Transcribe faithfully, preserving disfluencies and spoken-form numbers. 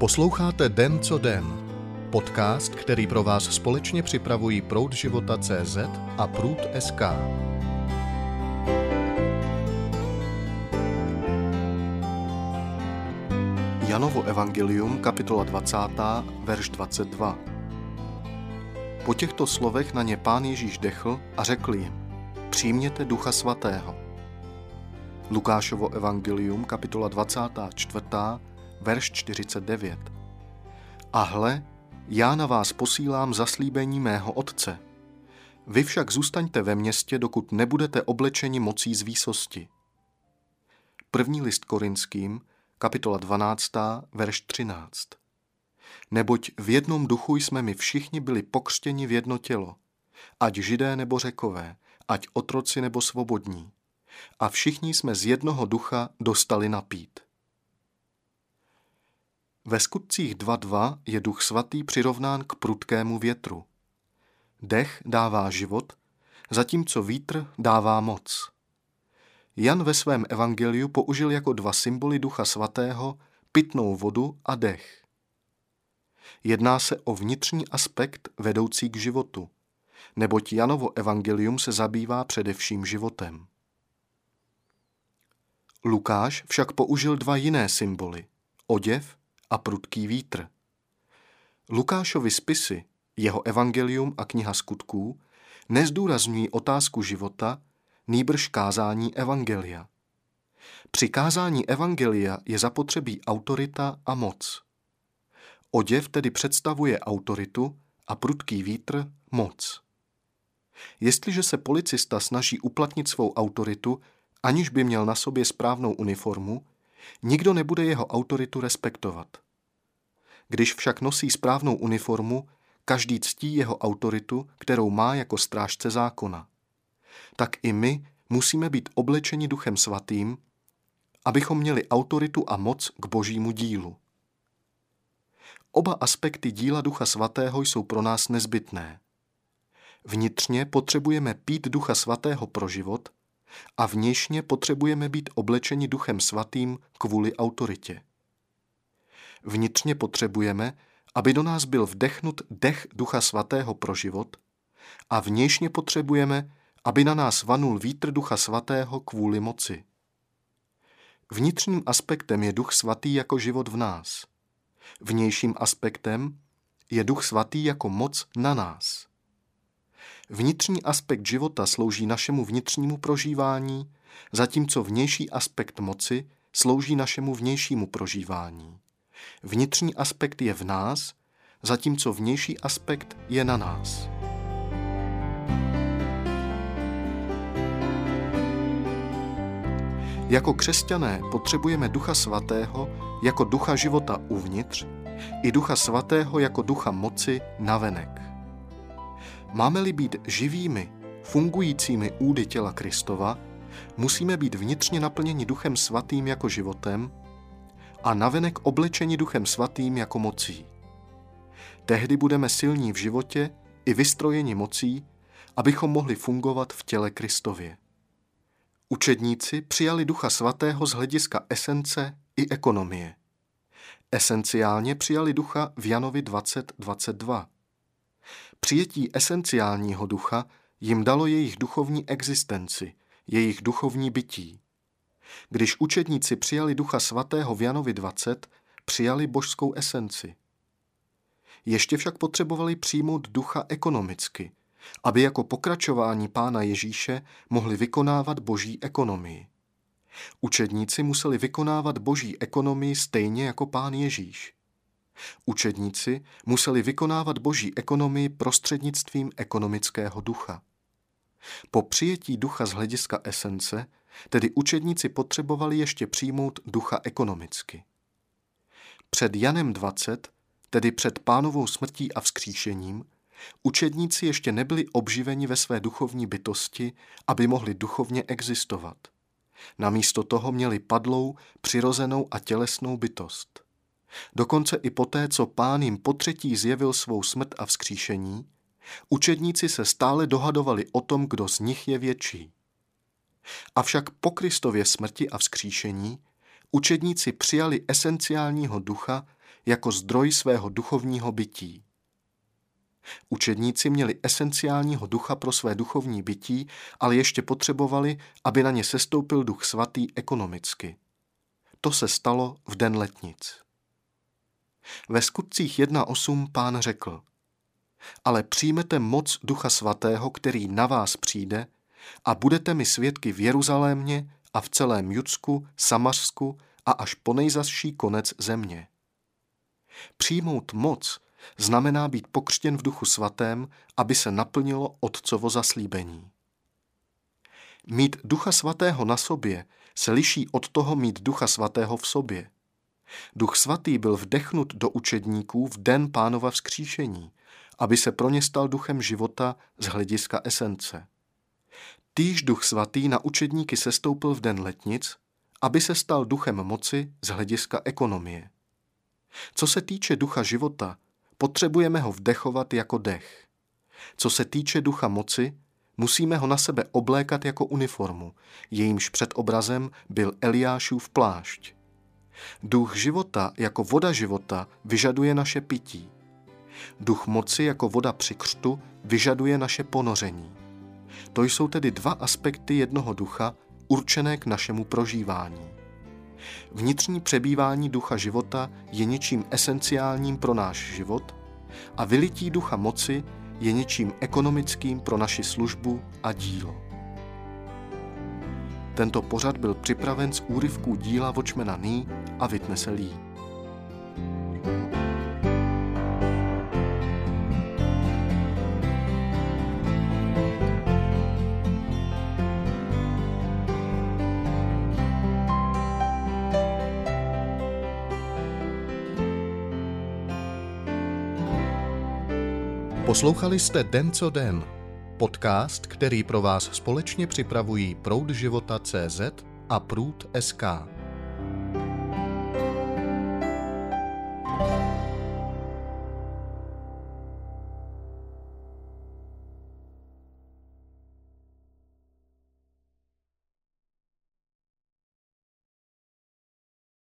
Posloucháte Den co den, podcast, který pro vás společně připravují Proud života tečka cé zet a Průd tečka es ká. Janovo evangelium, kapitola dvacátá, verš dvacet dva. Po těchto slovech na ně Pán Ježíš dechl a řekl jim: Přijměte Ducha Svatého. Lukášovo evangelium, kapitola dvacátá čtvrtá, verš čtyřicet devět. A hle, já na vás posílám zaslíbení mého Otce. Vy však zůstaňte ve městě, dokud nebudete oblečeni mocí z výsosti. První list Korinským, kapitola dvanáctá, verš třináct. Neboť v jednom duchu jsme my všichni byli pokřtěni v jedno tělo, ať Židé nebo Řekové, ať otroci nebo svobodní. A všichni jsme z jednoho ducha dostali napít. Ve skutcích dva dva je Duch Svatý přirovnán k prudkému větru. Dech dává život, zatímco vítr dává moc. Jan ve svém evangeliu použil jako dva symboly Ducha Svatého pitnou vodu a dech. Jedná se o vnitřní aspekt vedoucí k životu, neboť Janovo evangelium se zabývá především životem. Lukáš však použil dva jiné symboly, oděv a prudký vítr. Lukášovy spisy, jeho evangelium a kniha skutků, nezdůrazňují otázku života, nýbrž kázání evangelia. Při kázání evangelia je zapotřebí autorita a moc. Oděv tedy představuje autoritu a prudký vítr moc. Jestliže se policista snaží uplatnit svou autoritu, aniž by měl na sobě správnou uniformu, nikdo nebude jeho autoritu respektovat. Když však nosí správnou uniformu, každý ctí jeho autoritu, kterou má jako strážce zákona. Tak i my musíme být oblečeni Duchem Svatým, abychom měli autoritu a moc k božímu dílu. Oba aspekty díla Ducha Svatého jsou pro nás nezbytné. Vnitřně potřebujeme pít Ducha Svatého pro život a vnějšně potřebujeme být oblečeni Duchem Svatým kvůli autoritě. Vnitřně potřebujeme, aby do nás byl vdechnut dech Ducha Svatého pro život, a vnějšně potřebujeme, aby na nás vanul vítr Ducha Svatého kvůli moci. Vnitřním aspektem je Duch Svatý jako život v nás. Vnějším aspektem je Duch Svatý jako moc na nás. Vnitřní aspekt života slouží našemu vnitřnímu prožívání, zatímco vnější aspekt moci slouží našemu vnějšímu prožívání. Vnitřní aspekt je v nás, zatímco vnější aspekt je na nás. Jako křesťané potřebujeme Ducha Svatého jako ducha života uvnitř i Ducha Svatého jako ducha moci navenek. Máme-li být živými, fungujícími údy těla Kristova, musíme být vnitřně naplněni Duchem Svatým jako životem a navenek oblečeni Duchem Svatým jako mocí. Tehdy budeme silní v životě i vystrojeni mocí, abychom mohli fungovat v těle Kristově. Učedníci přijali Ducha Svatého z hlediska esence i ekonomie. Esenciálně přijali Ducha v Janovi dvacet dvacet dva. Přijetí esenciálního ducha jim dalo jejich duchovní existenci, jejich duchovní bytí. Když učedníci přijali Ducha Svatého v Janovi dvacet, přijali božskou esenci. Ještě však potřebovali přijmout ducha ekonomicky, aby jako pokračování Pána Ježíše mohli vykonávat boží ekonomii. Učedníci museli vykonávat boží ekonomii stejně jako Pán Ježíš. Učedníci museli vykonávat boží ekonomii prostřednictvím ekonomického ducha. Po přijetí ducha z hlediska esence, tedy učedníci potřebovali ještě přijmout ducha ekonomicky. Před Janem dvacet, tedy před Pánovou smrtí a vzkříšením, učedníci ještě nebyli obživeni ve své duchovní bytosti, aby mohli duchovně existovat. Namísto toho měli padlou, přirozenou a tělesnou bytost. Dokonce i poté, co Pán jim potřetí zjevil svou smrt a vzkříšení, učedníci se stále dohadovali o tom, kdo z nich je větší. Avšak po Kristově smrti a vzkříšení učedníci přijali esenciálního ducha jako zdroj svého duchovního bytí. Učedníci měli esenciálního ducha pro své duchovní bytí, ale ještě potřebovali, aby na ně sestoupil Duch Svatý ekonomicky. To se stalo v den letnic. Ve Skutcích jedna osm Pán řekl: ale přijmete moc Ducha Svatého, který na vás přijde, a budete mi svědky v Jeruzalémě a v celém Judsku, Samařsku a až po nejzazší konec země. Přijmout moc znamená být pokřtěn v Duchu Svatém, aby se naplnilo Otcovo zaslíbení. Mít Ducha Svatého na sobě se liší od toho mít Ducha Svatého v sobě. Duch Svatý byl vdechnut do učedníků v den Pánova vzkříšení, aby se pro ně stal duchem života z hlediska esence. Týž Duch Svatý na učedníky sestoupil v den letnic, aby se stal duchem moci z hlediska ekonomie. Co se týče ducha života, potřebujeme ho vdechovat jako dech. Co se týče ducha moci, musíme ho na sebe oblékat jako uniformu, jejímž předobrazem byl Eliášův plášť. Duch života jako voda života vyžaduje naše pití. Duch moci jako voda při křtu vyžaduje naše ponoření. To jsou tedy dva aspekty jednoho ducha určené k našemu prožívání. Vnitřní přebývání ducha života je něčím esenciálním pro náš život a vylití ducha moci je něčím ekonomickým pro naši službu a dílo. Tento pořad byl připraven z úryvků díla Watchmana Nee a Witnesse Lee. Poslouchali jste Den co den, podcast, který pro vás společně připravují Proud života tečka cé zet a Průd tečka es ká.